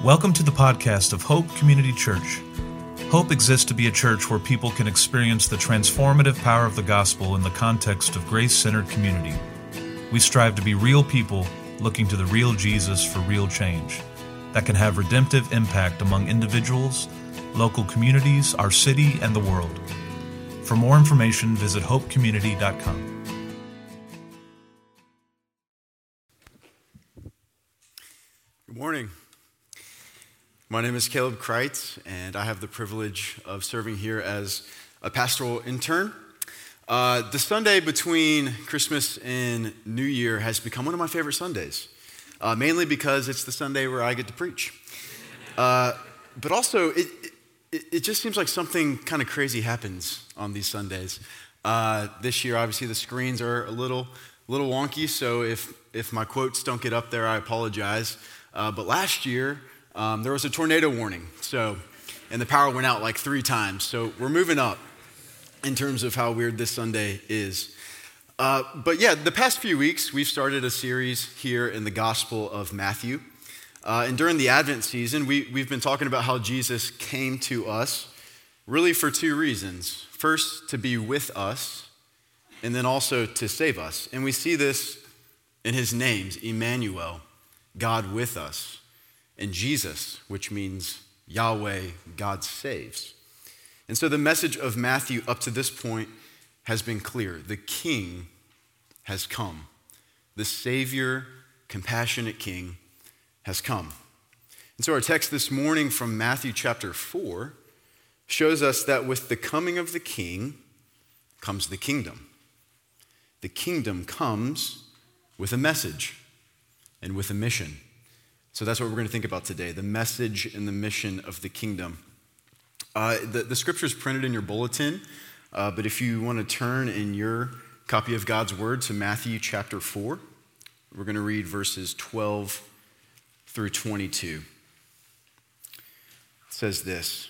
Welcome to the podcast of Hope Community Church. Hope exists to be a church where people can experience the transformative power of the gospel in the context of grace-centered community. We strive to be real people looking to the real Jesus for real change that can have redemptive impact among individuals, local communities, our city, and the world. For more information, visit hopecommunity.com. Good morning. My name is Caleb Kreitz, and I have the privilege of serving here as a pastoral intern. The Sunday between Christmas and New Year has become one of my favorite Sundays, mainly because it's the Sunday where I get to preach. But also, it just seems like something kind of crazy happens on these Sundays. This year, obviously, the screens are a little wonky, so if my quotes don't get up there, I apologize. But last year, there was a tornado warning, and the power went out like 3 times. So we're moving up in terms of how weird this Sunday is. But yeah, the past few weeks, we've started a series here in the Gospel of Matthew. And during the Advent season, we've been talking about how Jesus came to us really for 2 reasons. First, to be with us, and then also to save us. And we see this in his names, Emmanuel, God with us, and Jesus, which means Yahweh, God saves. And so the message of Matthew up to this point has been clear. The King has come. The Savior, compassionate King has come. And so our text this morning from Matthew chapter 4 shows us that with the coming of the King comes the kingdom. The kingdom comes with a message and with a mission. So that's what we're going to think about today, the message and the mission of the kingdom. The scripture is printed in your bulletin, but if you want to turn in your copy of God's word to Matthew chapter 4, we're going to read verses 12 through 22. It says this: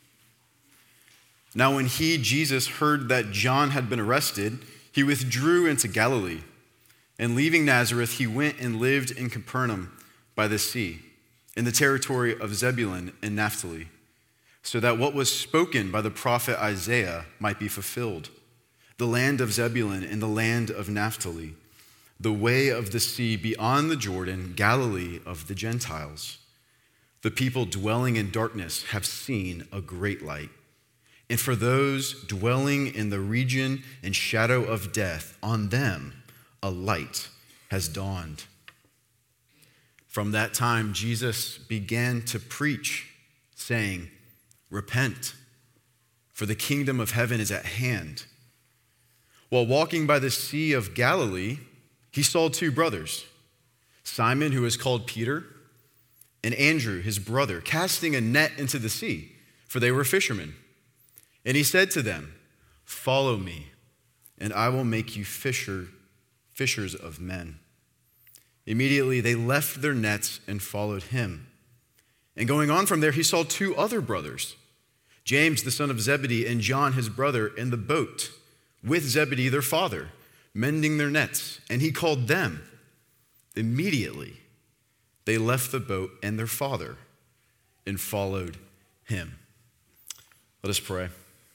Now when he, Jesus, heard that John had been arrested, he withdrew into Galilee. And leaving Nazareth, he went and lived in Capernaum by the sea, in the territory of Zebulun and Naphtali, so that what was spoken by the prophet Isaiah might be fulfilled. The land of Zebulun and the land of Naphtali, the way of the sea beyond the Jordan, Galilee of the Gentiles. The people dwelling in darkness have seen a great light. And for those dwelling in the region and shadow of death, on them a light has dawned. From that time, Jesus began to preach, saying, Repent, for the kingdom of heaven is at hand. While walking by the Sea of Galilee, he saw 2 brothers, Simon, who is called Peter, and Andrew, his brother, casting a net into the sea, for they were fishermen. And he said to them, Follow me, and I will make you fishers of men. Immediately they left their nets and followed him. And going on from there, he saw 2 other brothers, James the son of Zebedee and John his brother, in the boat with Zebedee their father, mending their nets. And he called them. Immediately they left the boat and their father and followed him. Let us pray.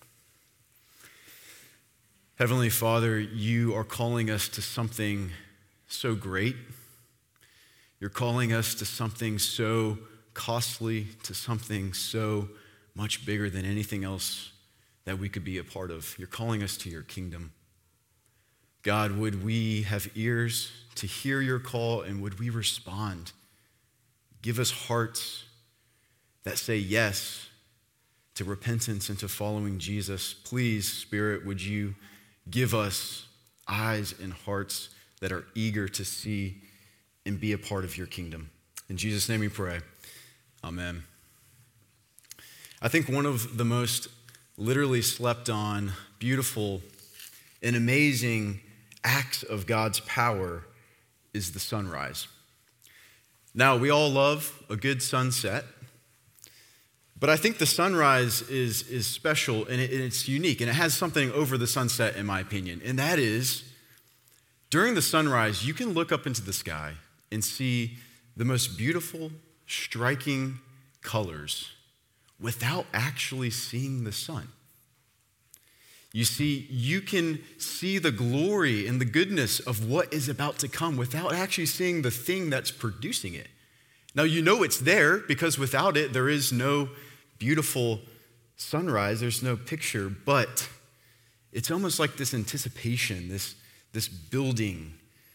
Heavenly Father, you are calling us to something so great. You're calling us to something so costly, to something so much bigger than anything else that we could be a part of. You're calling us to your kingdom. God, would we have ears to hear your call, and would we respond? Give us hearts that say yes to repentance and to following Jesus. Please, Spirit, would you give us eyes and hearts that are eager to see and be a part of your kingdom. In Jesus' name we pray. Amen. I think one of the most literally slept on, beautiful, and amazing acts of God's power is the sunrise. Now, we all love a good sunset, but I think the sunrise is special and it's unique, and it has something over the sunset, in my opinion, and that is, during the sunrise, you can look up into the sky and see the most beautiful, striking colors without actually seeing the sun. You see, you can see the glory and the goodness of what is about to come without actually seeing the thing that's producing it. Now, you know it's there because without it, there is no beautiful sunrise, there's no picture, but it's almost like this anticipation, this building.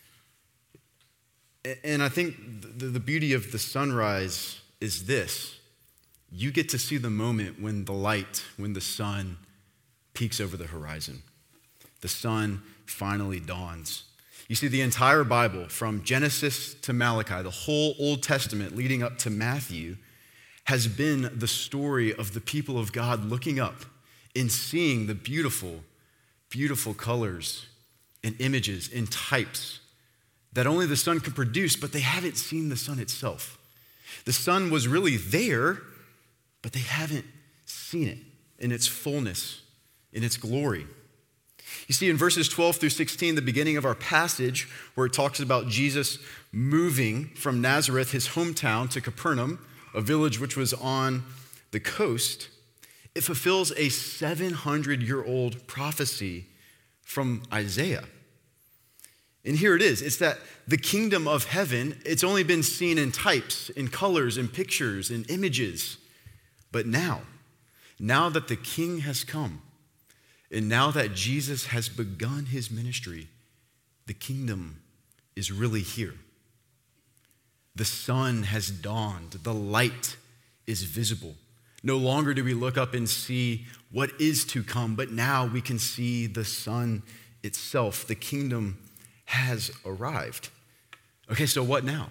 And I think the beauty of the sunrise is this. You get to see the moment when the sun peeks over the horizon. The sun finally dawns. You see, the entire Bible, from Genesis to Malachi, the whole Old Testament leading up to Matthew, has been the story of the people of God looking up and seeing the beautiful, beautiful colors and images and types that only the sun can produce, but they haven't seen the sun itself. The sun was really there, but they haven't seen it in its fullness, in its glory. You see, in verses 12 through 16, the beginning of our passage, where it talks about Jesus moving from Nazareth, his hometown, to Capernaum, a village which was on the coast, it fulfills a 700-year-old prophecy from Isaiah. And here it is. It's that the kingdom of heaven, it's only been seen in types, in colors, in pictures, in images. But now that the king has come, and now that Jesus has begun his ministry, the kingdom is really here. The sun has dawned. The light is visible. No longer do we look up and see what is to come, but now we can see the sun itself. The kingdom has arrived. Okay, so what now?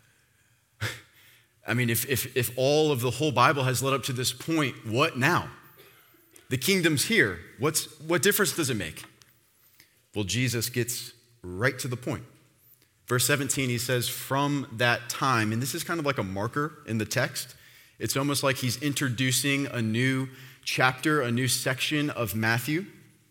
I mean, if all of the whole Bible has led up to this point, what now? The kingdom's here. What difference does it make? Well, Jesus gets right to the point. Verse 17, he says, from that time, and this is kind of like a marker in the text. It's almost like he's introducing a new chapter, a new section of Matthew.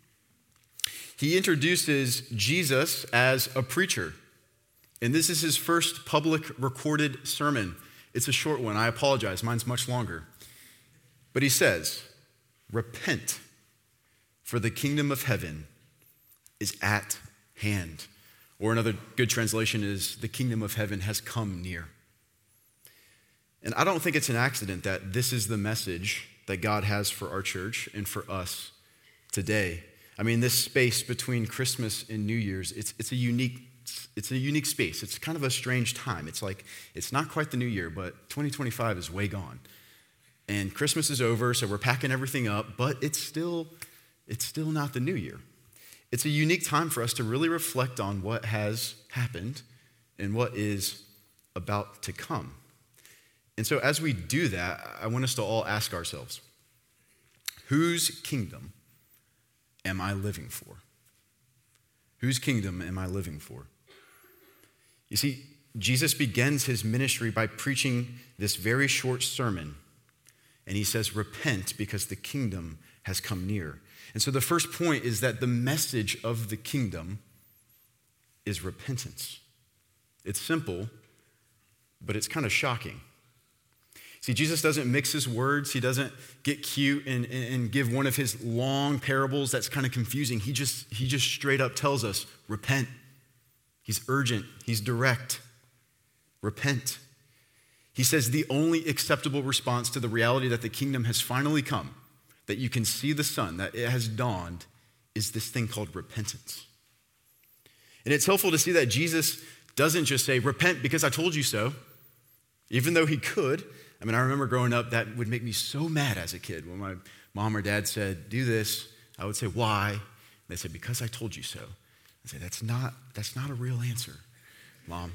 He introduces Jesus as a preacher. And this is his first public recorded sermon. It's a short one. I apologize. Mine's much longer. But he says, repent, for the kingdom of heaven is at hand. Or another good translation is, the kingdom of heaven has come near. And I don't think it's an accident that this is the message that God has for our church and for us today. I mean, this space between Christmas and New Year's, it's a unique space. It's kind of a strange time. It's like, it's not quite the new year, but 2025 is way gone. And Christmas is over, so we're packing everything up, but it's still not the new year. It's a unique time for us to really reflect on what has happened and what is about to come. And so as we do that, I want us to all ask ourselves, whose kingdom am I living for? Whose kingdom am I living for? You see, Jesus begins his ministry by preaching this very short sermon. And he says, repent because the kingdom has come near. And so the first point is that the message of the kingdom is repentance. It's simple, but it's kind of shocking. See, Jesus doesn't mix his words. He doesn't get cute and give one of his long parables that's kind of confusing. He just straight up tells us, repent. He's urgent. He's direct. Repent. He says the only acceptable response to the reality that the kingdom has finally come, that you can see the sun, that it has dawned, is this thing called repentance. And it's helpful to see that Jesus doesn't just say, repent because I told you so, even though he could. I mean, I remember growing up, that would make me so mad as a kid. When my mom or dad said, do this, I would say, why? And they said, because I told you so. I say, that's not a real answer, Mom.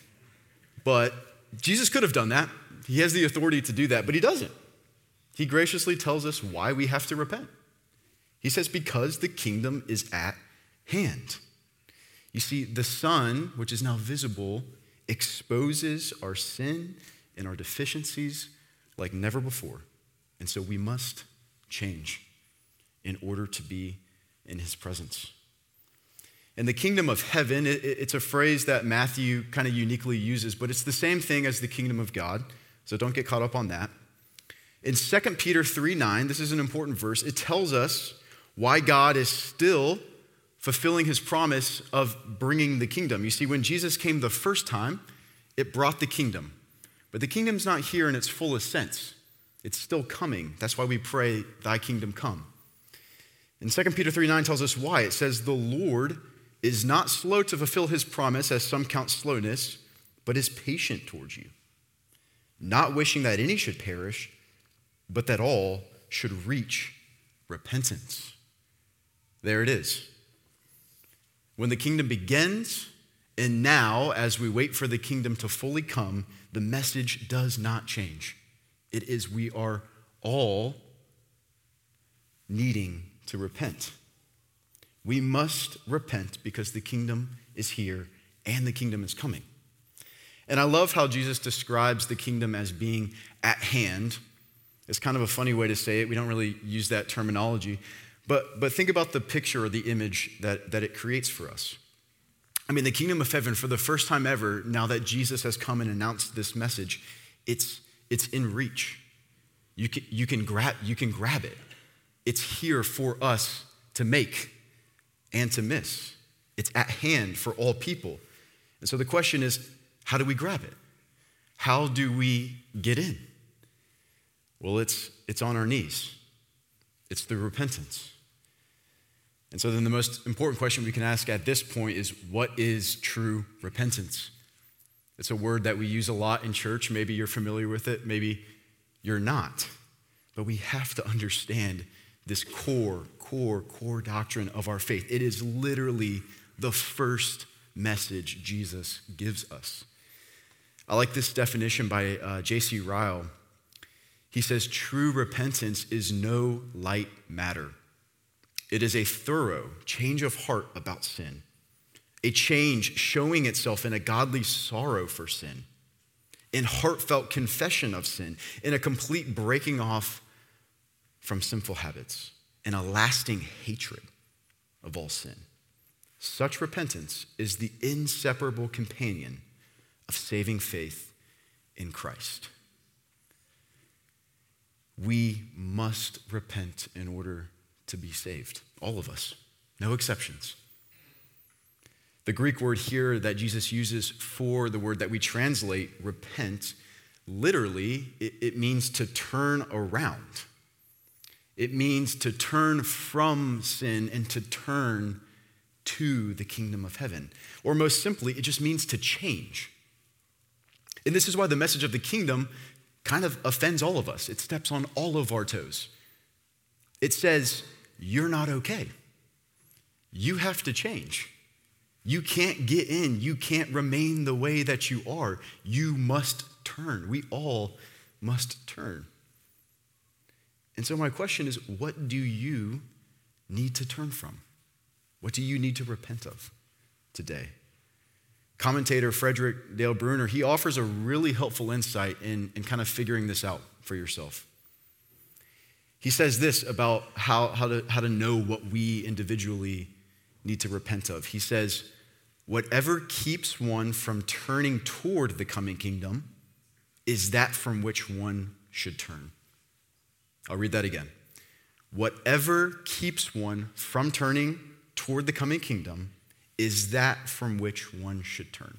But Jesus could have done that. He has the authority to do that, but he doesn't. He graciously tells us why we have to repent. He says, because the kingdom is at hand. You see, the sun, which is now visible, exposes our sin and our deficiencies like never before. And so we must change in order to be in his presence. And the kingdom of heaven, it's a phrase that Matthew kind of uniquely uses, but it's the same thing as the kingdom of God, so don't get caught up on that. In 2 Peter 3:9, this is an important verse, it tells us why God is still fulfilling his promise of bringing the kingdom. You see, when Jesus came the first time, it brought the kingdom. But the kingdom's not here in its fullest sense. It's still coming. That's why we pray, thy kingdom come. And 2 Peter 3:9 tells us why. It says, the Lord is not slow to fulfill his promise, as some count slowness, but is patient towards you, not wishing that any should perish, but that all should reach repentance. There it is. When the kingdom begins, and now, as we wait for the kingdom to fully come, the message does not change. It is we are all needing to repent. We must repent because the kingdom is here and the kingdom is coming. And I love how Jesus describes the kingdom as being at hand. It's kind of a funny way to say it. We don't really use that terminology. But think about the picture or the image that it creates for us. I mean, the kingdom of heaven, for the first time ever, now that Jesus has come and announced this message, it's in reach. You can grab it. It's here for us to make and to miss. It's at hand for all people. And so the question is, how do we grab it? How do we get in? Well, it's on our knees. It's through repentance. And so then the most important question we can ask at this point is, what is true repentance? It's a word that we use a lot in church. Maybe you're familiar with it, maybe you're not. But we have to understand this core doctrine of our faith. It is literally the first message Jesus gives us. I like this definition by J.C. Ryle. He says, true repentance is no light matter. It is a thorough change of heart about sin, a change showing itself in a godly sorrow for sin, in heartfelt confession of sin, in a complete breaking off from sinful habits, and a lasting hatred of all sin. Such repentance is the inseparable companion of saving faith in Christ. We must repent in order to be saved. All of us, no exceptions. The Greek word here that Jesus uses for the word that we translate repent, literally, it means to turn around. It means to turn from sin and to turn to the kingdom of heaven. Or most simply, it just means to change. And this is why the message of the kingdom kind of offends all of us. It steps on all of our toes. It says, you're not okay. You have to change. You can't get in. You can't remain the way that you are. You must turn. We all must turn. And so my question is, what do you need to turn from? What do you need to repent of today? Commentator Frederick Dale Bruner, he offers a really helpful insight in kind of figuring this out for yourself. He says this about how to know what we individually need to repent of. He says, whatever keeps one from turning toward the coming kingdom is that from which one should turn. I'll read that again. Whatever keeps one from turning toward the coming kingdom is that from which one should turn.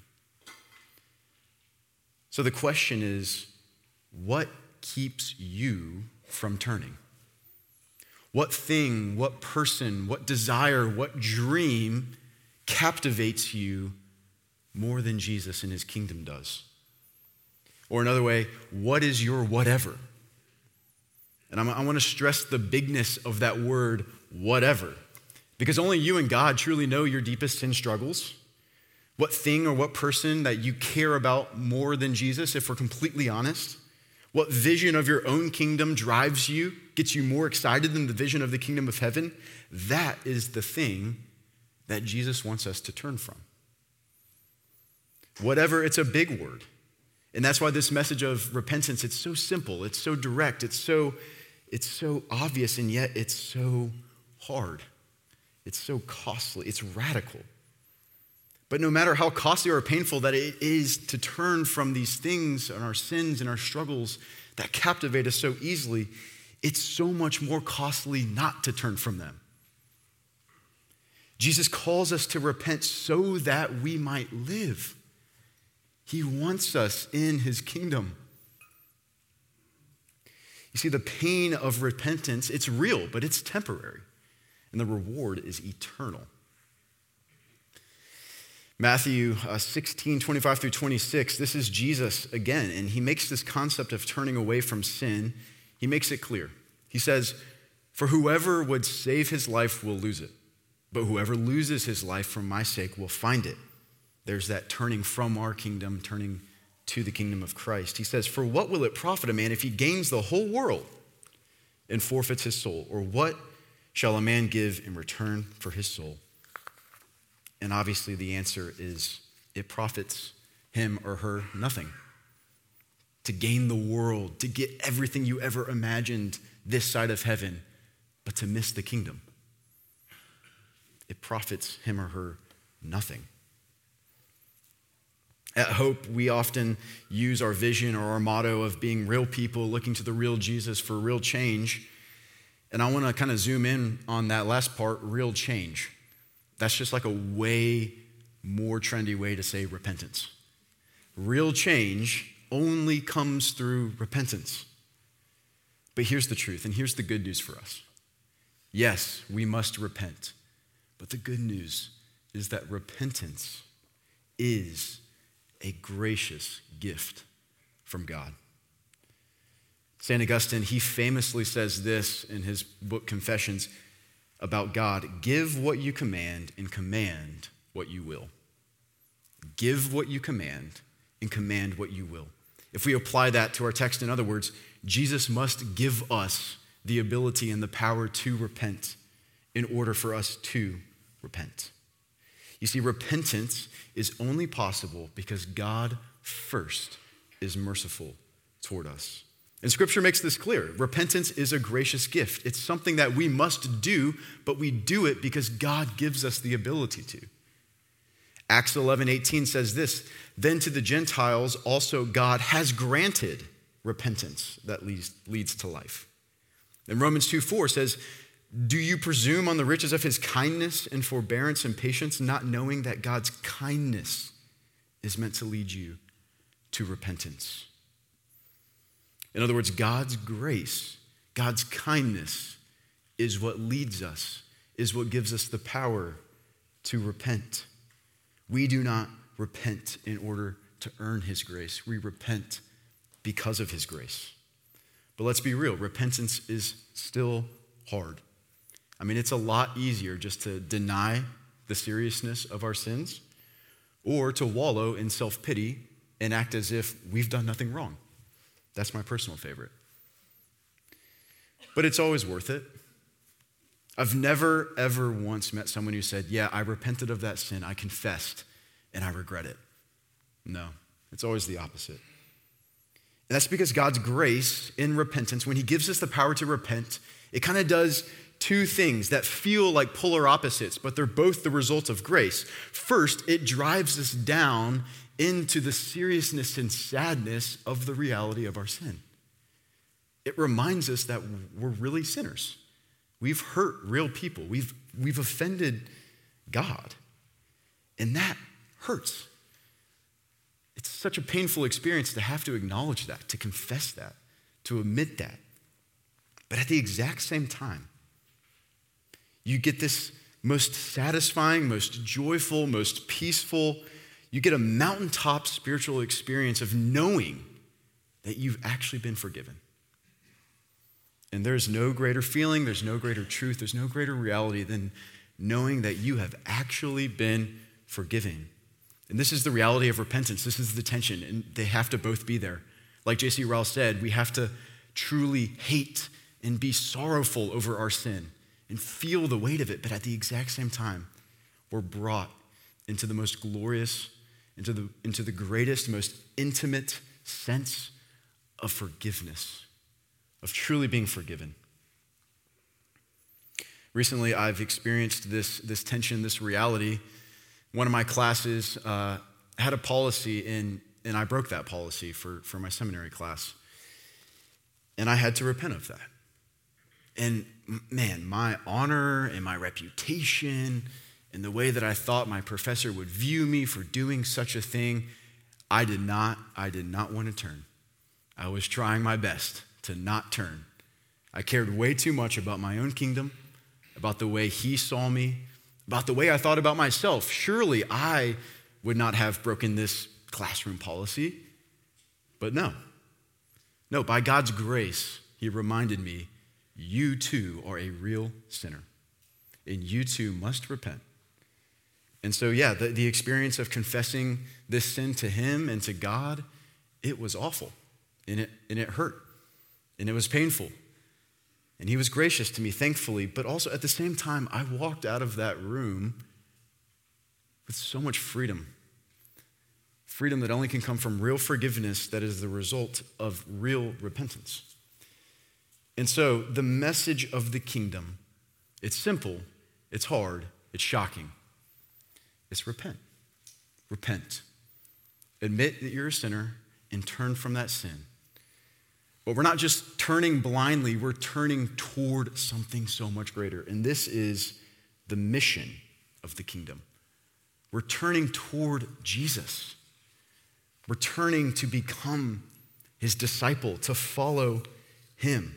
So the question is, what keeps you from turning? What thing, what person, what desire, what dream captivates you more than Jesus and his kingdom does? Or another way, what is your whatever? And I want to stress the bigness of that word, whatever, because only you and God truly know your deepest sin struggles. What thing or what person that you care about more than Jesus, if we're completely honest? What vision of your own kingdom drives you, gets you more excited than the vision of the kingdom of heaven? That is the thing that Jesus wants us to turn from. Whatever, it's a big word. And that's why this message of repentance, it's so simple, it's so direct, it's so obvious, and yet it's so hard. It's so costly, it's radical. But no matter how costly or painful that it is to turn from these things and our sins and our struggles that captivate us so easily, it's so much more costly not to turn from them. Jesus calls us to repent so that we might live. He wants us in his kingdom. You see, the pain of repentance, it's real, but it's temporary. And the reward is eternal. Matthew 16, 25 through 26, this is Jesus again, and he makes this concept of turning away from sin, he makes it clear. He says, "For whoever would save his life will lose it, but whoever loses his life for my sake will find it." There's that turning from our kingdom, turning to the kingdom of Christ. He says, "For what will it profit a man if he gains the whole world and forfeits his soul? Or what shall a man give in return for his soul?" And obviously the answer is it profits him or her nothing. To gain the world, to get everything you ever imagined this side of heaven, but to miss the kingdom. It profits him or her nothing. At Hope, we often use our vision or our motto of being real people looking to the real Jesus for real change. And I want to kind of zoom in on that last part, real change. That's just like a way more trendy way to say repentance. Real change only comes through repentance. But here's the truth, and here's the good news for us. Yes, we must repent. But the good news is that repentance is a gracious gift from God. St. Augustine, he famously says this in his book Confessions about God: "Give what you command and command what you will." Give what you command and command what you will. If we apply that to our text, in other words, Jesus must give us the ability and the power to repent in order for us to repent. You see, repentance is only possible because God first is merciful toward us. And Scripture makes this clear. Repentance is a gracious gift. It's something that we must do, but we do it because God gives us the ability to. Acts 11:18 says this: "Then to the Gentiles also God has granted repentance that leads to life." And Romans 2:4 says, "Do you presume on the riches of his kindness and forbearance and patience, not knowing that God's kindness is meant to lead you to repentance?" In other words, God's grace, God's kindness is what leads us, is what gives us the power to repent. We do not repent in order to earn his grace. We repent because of his grace. But let's be real, repentance is still hard. I mean, it's a lot easier just to deny the seriousness of our sins or to wallow in self-pity and act as if we've done nothing wrong. That's my personal favorite. But it's always worth it. I've never, ever once met someone who said, "Yeah, I repented of that sin, I confessed, and I regret it." No, it's always the opposite. And that's because God's grace in repentance, when he gives us the power to repent, it kind of does two things that feel like polar opposites, but they're both the result of grace. First, it drives us down into the seriousness and sadness of the reality of our sin. It reminds us that we're really sinners. We've hurt real people. We've offended God. And that hurts. It's such a painful experience to have to acknowledge that, to confess that, to admit that. But at the exact same time, you get this most satisfying, most joyful, most peaceful, you get a mountaintop spiritual experience of knowing that you've actually been forgiven. And there's no greater feeling, there's no greater truth, there's no greater reality than knowing that you have actually been forgiven. And this is the reality of repentance. This is the tension, and they have to both be there. Like J.C. Ryle said, we have to truly hate and be sorrowful over our sin and feel the weight of it, but at the exact same time, we're brought into the most glorious, into the greatest, most intimate sense of forgiveness, of truly being forgiven. Recently, I've experienced this tension, this reality one of my classes had a policy, and I broke that policy for my seminary class. And I had to repent of that. And man, my honor and my reputation and the way that I thought my professor would view me for doing such a thing, I did not want to turn. I was trying my best to not turn. I cared way too much about my own kingdom, about the way he saw me, about the way I thought about myself. Surely I would not have broken this classroom policy. But no, by God's grace, he reminded me, you too are a real sinner, and you too must repent. And so, yeah, the experience of confessing this sin to him and to God, it was awful, and it hurt, and it was painful. And he was gracious to me, thankfully, but also at the same time, I walked out of that room with so much freedom. Freedom that only can come from real forgiveness that is the result of real repentance. And so the message of the kingdom, it's simple, it's hard, it's shocking. It's repent. Repent. Admit that you're a sinner and turn from that sin. But we're not just turning blindly, we're turning toward something so much greater. And this is the mission of the kingdom. We're turning toward Jesus. We're turning to become his disciple, to follow him.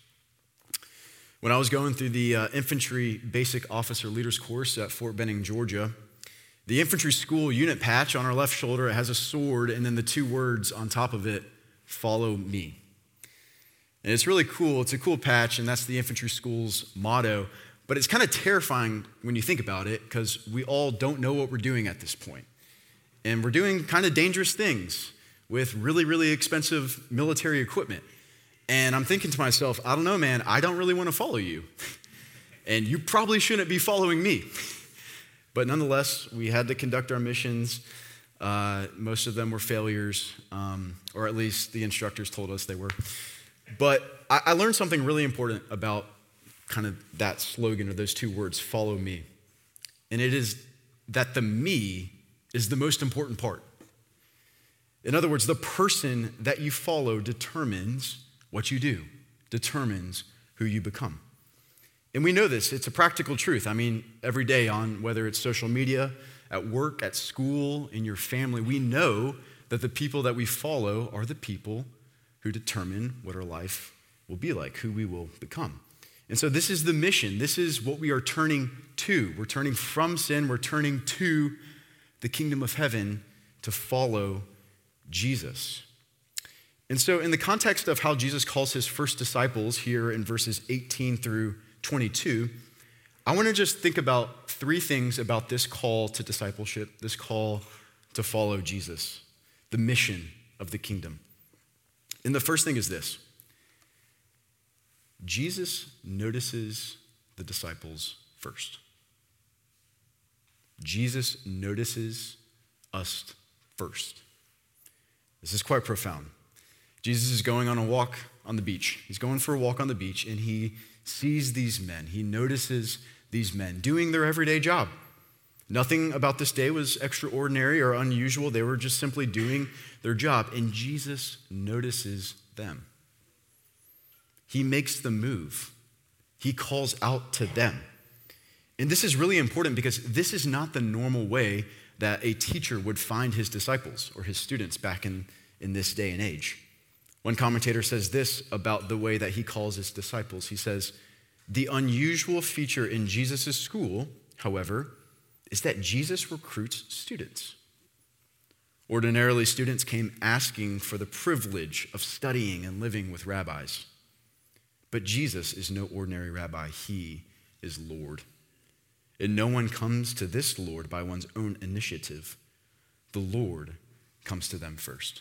When I was going through the infantry basic officer leaders course at Fort Benning, Georgia, the infantry school unit patch on our left shoulder, it has a sword and then the two words on top of it, follow me. And it's really cool. It's a cool patch, and that's the infantry school's motto. But it's kind of terrifying when you think about it, because we all don't know what we're doing at this point. And we're doing kind of dangerous things with really, really expensive military equipment. And I'm thinking to myself, I don't know, man, I don't really want to follow you. And you probably shouldn't be following me. But nonetheless, we had to conduct our missions. Most of them were failures, or at least the instructors told us they were. But I learned something really important about kind of that slogan or those two words, follow me. And it is that the me is the most important part. In other words, the person that you follow determines what you do, determines who you become. And we know this, it's a practical truth. I mean, every day on whether it's social media, at work, at school, in your family, we know that the people that we follow are the people who determine what our life will be like, who we will become. And so this is the mission. This is what we are turning to. We're turning from sin. We're turning to the kingdom of heaven to follow Jesus. And so in the context of how Jesus calls his first disciples here in verses 18 through 22, I want to just think about three things about this call to discipleship, this call to follow Jesus, the mission of the kingdom. And the first thing is this: Jesus notices the disciples first. Jesus notices us first. This is quite profound. Jesus is going on a walk on the beach. He's going for a walk on the beach, and he sees these men. He notices these men doing their everyday job. Nothing about this day was extraordinary or unusual. They were just simply doing their job, and Jesus notices them. He makes the move. He calls out to them. And this is really important because this is not the normal way that a teacher would find his disciples or his students back in this day and age. One commentator says this about the way that he calls his disciples. He says, the unusual feature in Jesus' school, however, is that Jesus recruits students. Ordinarily, students came asking for the privilege of studying and living with rabbis. But Jesus is no ordinary rabbi. He is Lord. And no one comes to this Lord by one's own initiative. The Lord comes to them first.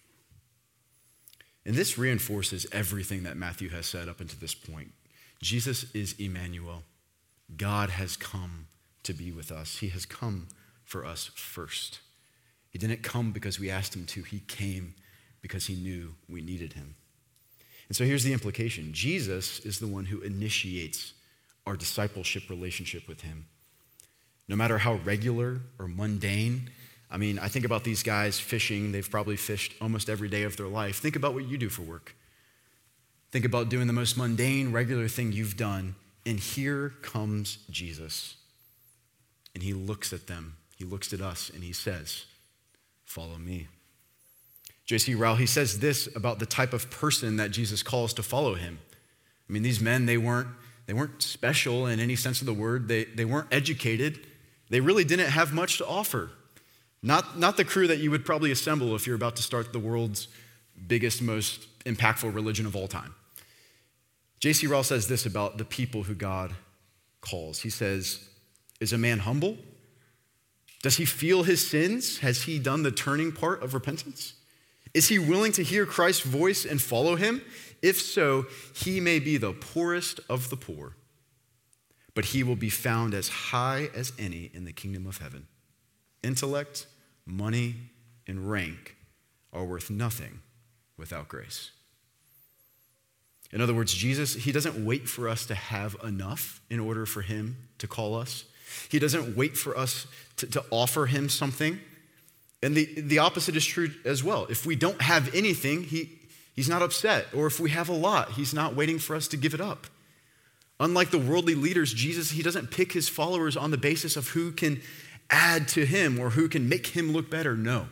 And this reinforces everything that Matthew has said up until this point. Jesus is Emmanuel. God has come to be with us. He has come for us first. He didn't come because we asked him to. He came because he knew we needed him. And so here's the implication. Jesus is the one who initiates our discipleship relationship with him. no matter how regular or mundane. I mean, I think about these guys fishing. They've probably fished almost every day of their life. Think about what you do for work. Think about doing the most mundane, regular thing you've done. And here comes Jesus. And he looks at them. He looks at us and he says, follow me. J.C. Ryle, he says this about the type of person that Jesus calls to follow him. I mean, these men, they weren't special in any sense of the word. They weren't educated. They really didn't have much to offer. Not the crew that you would probably assemble if you're about to start the world's biggest, most impactful religion of all time. J.C. Ryle says this about the people who God calls. He says, is a man humble? Does he feel his sins? Has he done the turning part of repentance? Is he willing to hear Christ's voice and follow him? If so, he may be the poorest of the poor, but he will be found as high as any in the kingdom of heaven. Intellect, money, and rank are worth nothing without grace. In other words, Jesus, he doesn't wait for us to have enough in order for him to call us. He doesn't wait for us to offer him something. And the opposite is true as well. If we don't have anything, he's not upset. Or if we have a lot, he's not waiting for us to give it up. Unlike the worldly leaders, Jesus, he doesn't pick his followers on the basis of who can add to him or who can make him look better. No.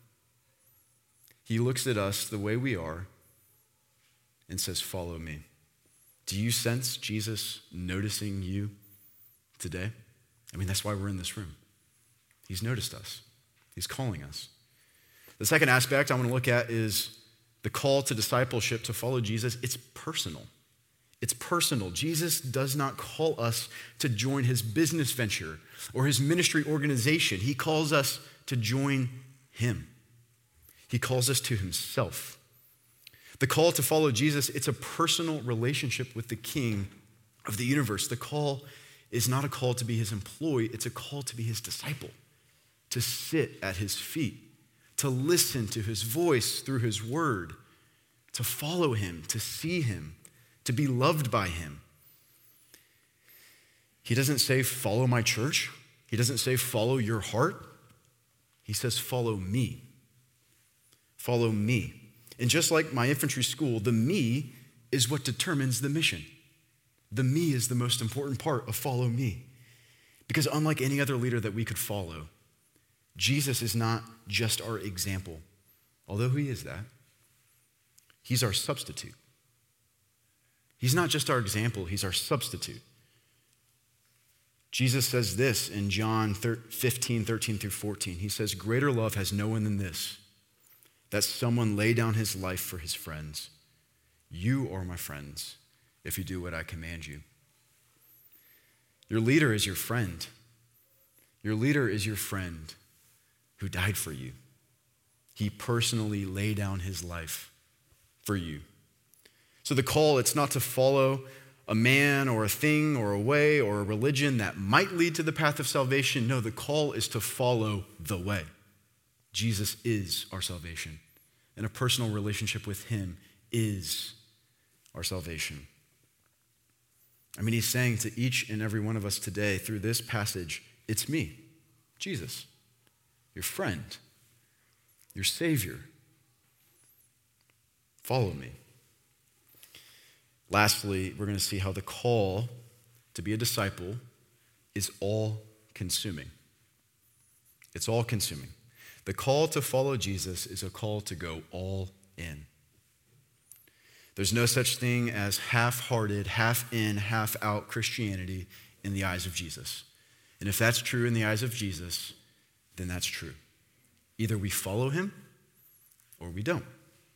He looks at us the way we are and says, follow me. Do you sense Jesus noticing you today? I mean, that's why we're in this room. He's noticed us. He's calling us. The second aspect I want to look at is the call to discipleship, to follow Jesus. It's personal. It's personal. Jesus does not call us to join his business venture or his ministry organization. He calls us to join him. He calls us to himself. The call to follow Jesus, it's a personal relationship with the King of the universe. The call is not a call to be his employee. It's a call to be his disciple, to sit at his feet, to listen to his voice through his word, to follow him, to see him, to be loved by him. He doesn't say, follow my church. He doesn't say, follow your heart. He says, follow me. Follow me. And just like my infantry school, the me is what determines the mission. The me is the most important part of follow me. Because unlike any other leader that we could follow, Jesus is not just our example, although he is that. He's our substitute. He's not just our example, he's our substitute. Jesus says this in John 15, 13 through 14. He says, greater love has no one than this, that someone lay down his life for his friends. You are my friends if you do what I command you. Your leader is your friend. Your leader is your friend who died for you. He personally laid down his life for you. So the call, it's not to follow a man or a thing or a way or a religion that might lead to the path of salvation. No, the call is to follow the way. Jesus is our salvation, and a personal relationship with him is our salvation. I mean, he's saying to each and every one of us today through this passage, it's me, Jesus, your friend, your Savior. Follow me. Lastly, we're going to see how the call to be a disciple is all-consuming. It's all-consuming. The call to follow Jesus is a call to go all in. There's no such thing as half-hearted, half-in, half-out Christianity in the eyes of Jesus. And if that's true in the eyes of Jesus, then that's true. Either we follow him or we don't.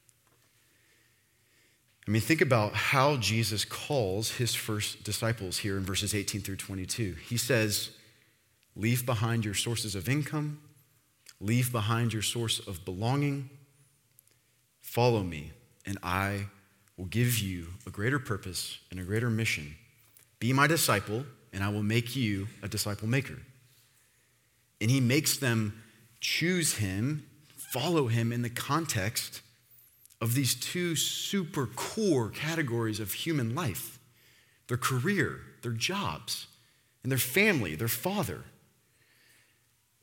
I mean, think about how Jesus calls his first disciples here in verses 18 through 22. He says, leave behind your sources of income, leave behind your source of belonging, follow me, and I will give you a greater purpose and a greater mission. Be my disciple, and I will make you a disciple maker. And he makes them choose him, follow him in the context of these two super core categories of human life: their career, their jobs, and their family, their father.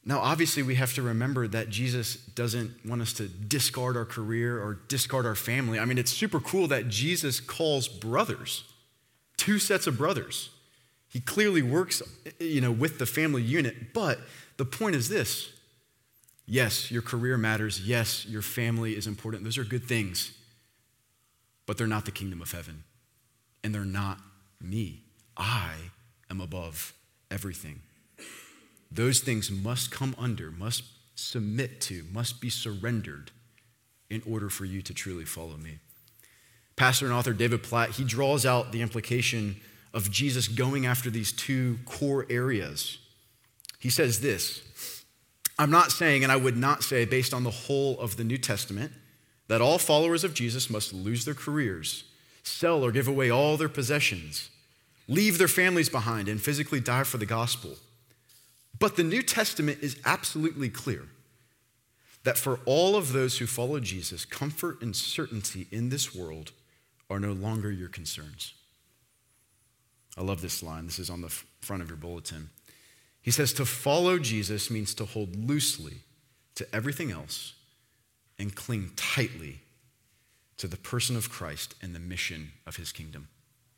Now, obviously, we have to remember that Jesus doesn't want us to discard our career or discard our family. I mean, it's super cool that Jesus calls brothers, two sets of brothers. He clearly works, with the family unit, but the point is this. Yes, your career matters. Yes, your family is important. Those are good things, but they're not the kingdom of heaven, and they're not me. I am above everything. Those things must come under, must submit to, must be surrendered in order for you to truly follow me. Pastor and author David Platt, he draws out the implication of Jesus going after these two core areas. He says this, I'm not saying, and I would not say based on the whole of the New Testament, that all followers of Jesus must lose their careers, sell or give away all their possessions, leave their families behind, and physically die for the gospel. But the New Testament is absolutely clear that for all of those who follow Jesus, comfort and certainty in this world are no longer your concerns. I love this line. This is on the front of your bulletin. He says, to follow Jesus means to hold loosely to everything else and cling tightly to the person of Christ and the mission of his kingdom.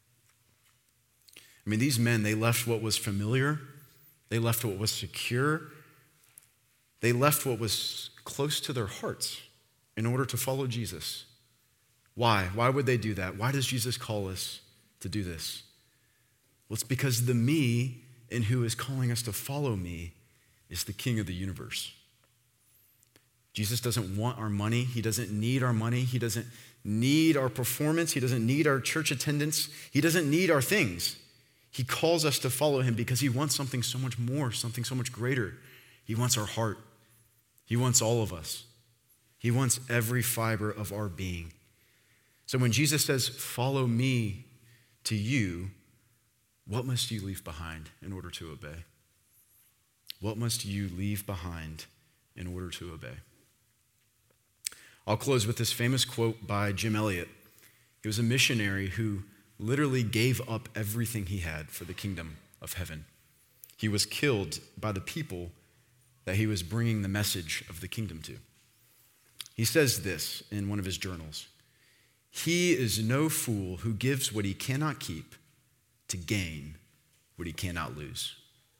I mean, these men, they left what was familiar. They left what was secure. They left what was close to their hearts in order to follow Jesus. Why? Why would they do that? Why does Jesus call us to do this? Well, it's because the me in who is calling us to follow me is the King of the universe. Jesus doesn't want our money. He doesn't need our money. He doesn't need our performance. He doesn't need our church attendance. He doesn't need our things. He calls us to follow him because he wants something so much more, something so much greater. He wants our heart. He wants all of us. He wants every fiber of our being. So when Jesus says, follow me to you, what must you leave behind in order to obey? What must you leave behind in order to obey? I'll close with this famous quote by Jim Elliot. He was a missionary who literally gave up everything he had for the kingdom of heaven. He was killed by the people that he was bringing the message of the kingdom to. He says this in one of his journals. He is no fool who gives what he cannot keep to gain what he cannot lose.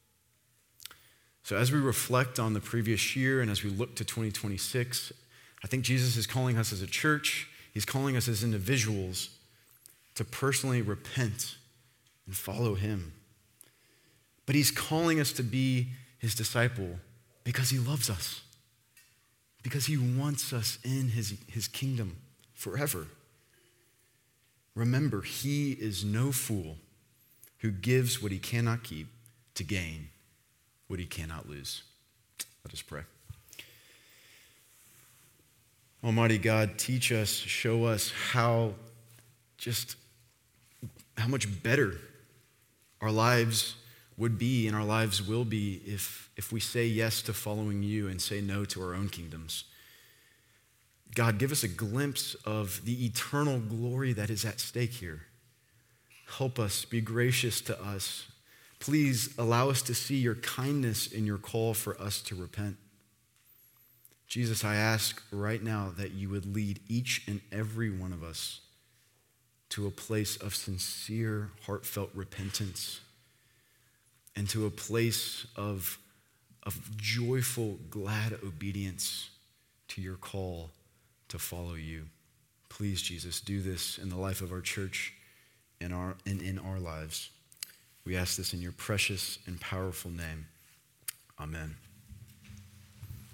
So as we reflect on the previous year and as we look to 2026, I think Jesus is calling us as a church, he's calling us as individuals to personally repent and follow him. But he's calling us to be his disciple because he loves us, because he wants us in his kingdom forever. Remember, he is no fool who gives what he cannot keep to gain what he cannot lose. Let us pray. Almighty God, teach us, show us how much better our lives would be and our lives will be if we say yes to following you and say no to our own kingdoms. God, give us a glimpse of the eternal glory that is at stake here. Help us, be gracious to us. Please allow us to see your kindness in your call for us to repent. Jesus, I ask right now that you would lead each and every one of us to a place of sincere, heartfelt repentance and to a place of joyful, glad obedience to your call to follow you. Please, Jesus, do this in the life of our church and in our lives. We ask this in your precious and powerful name. Amen.